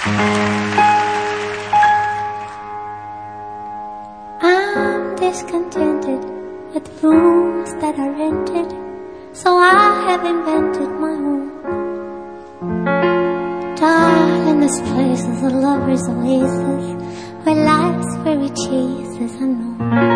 I'm discontented with rooms that are rented, so I have invented my own. Darling, this place is a lover's oasis, where life's very chase is unknown.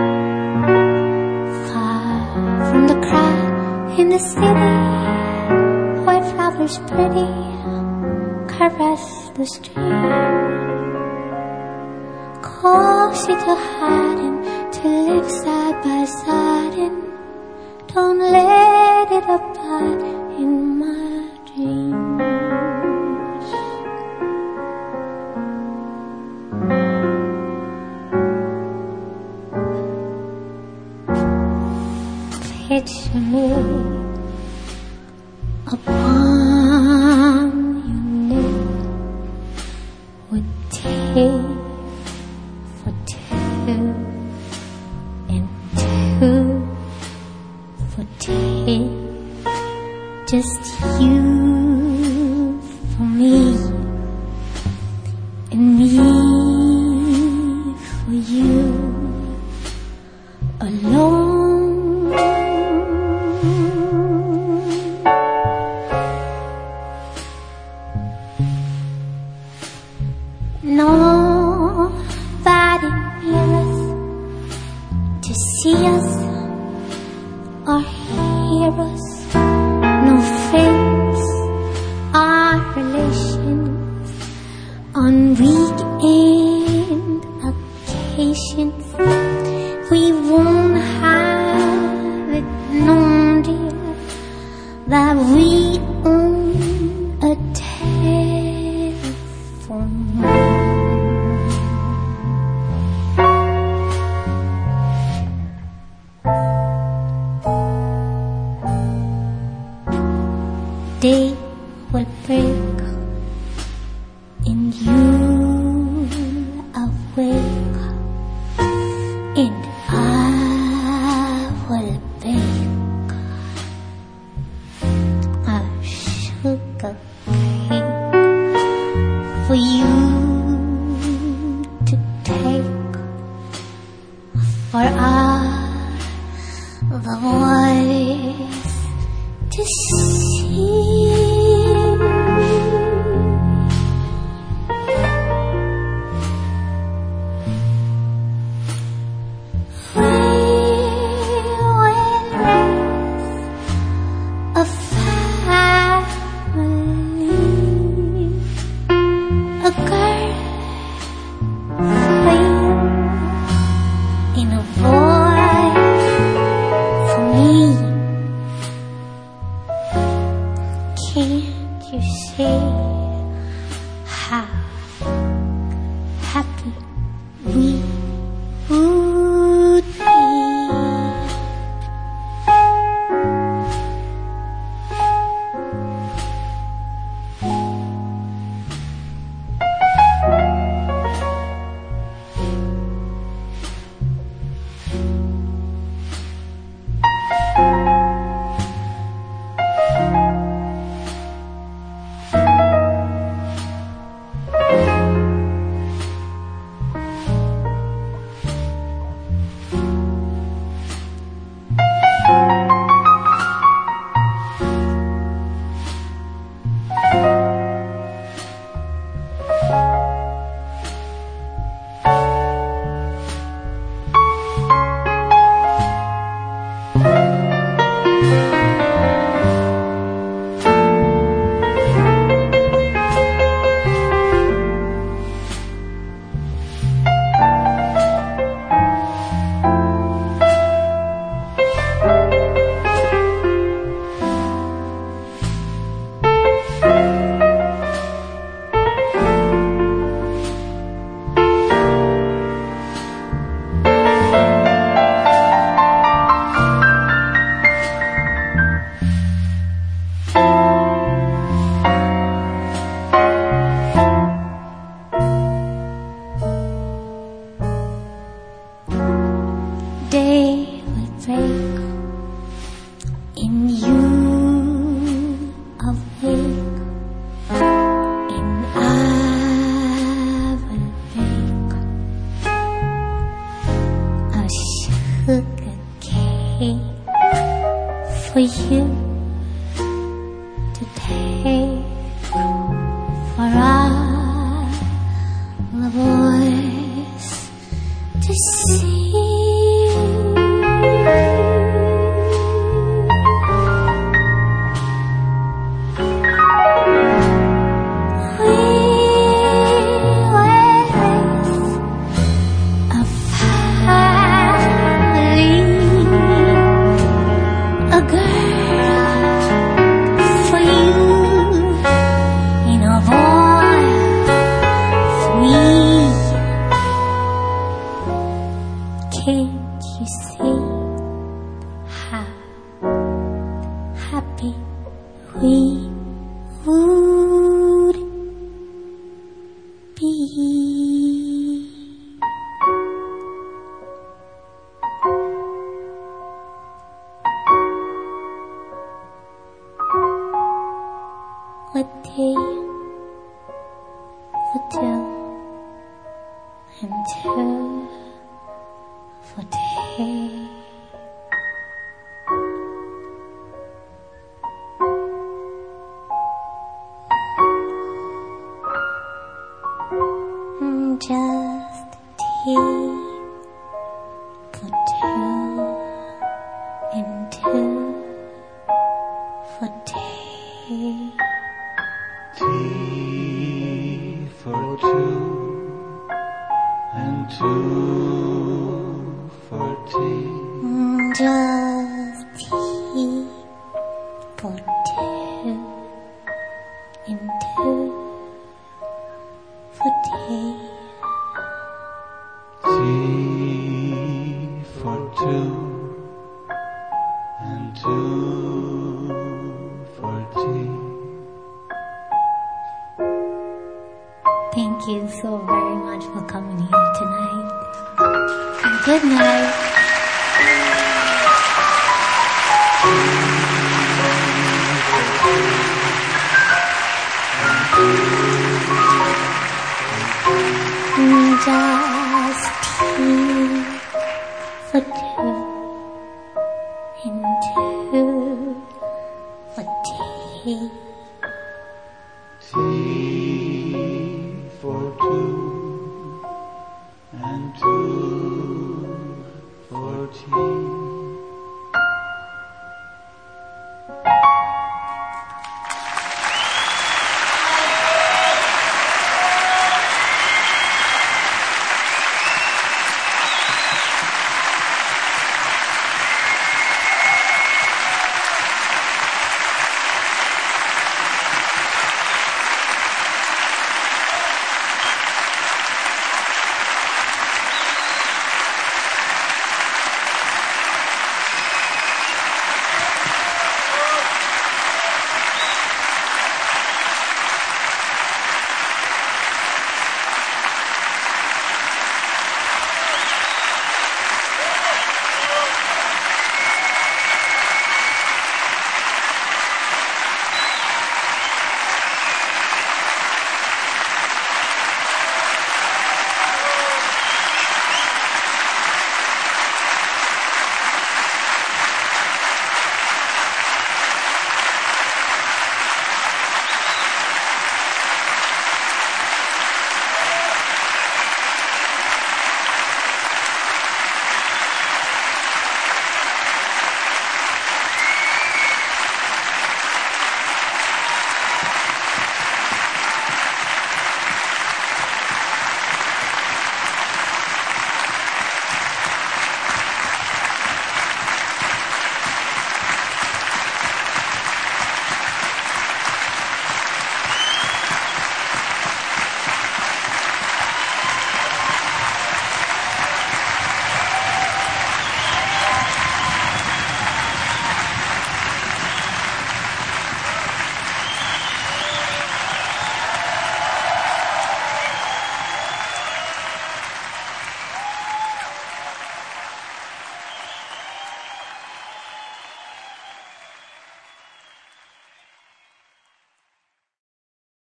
Far from the crowd in the city, where flowers pretty caress the stream. Cozy to hide and to live side by side, and don't let it abide in my dreams. Picture me upon your neck with tea for two and two for tea. Just you for me and me for you alone. Nobody near us to see us or hear us. No friends or relations on weekend occasions. We won't have it known, dear, that we own a telephone. Day will break and you awake, and I will bake a sugar cake for you to take, for the voice to sing. We will raise a family, a girl for you, and a boy for me. Can't you see how happy we would be? to take for all the boys to see. Can't you see how happy we would be? What day for two and two for day. Just tea for two and two for day. Tea for two and two for tea. Just tea for two and two for tea. Tea for two and two for tea. Thank you so very much for coming here tonight. And good night. Just tea for two and two for tea. Tea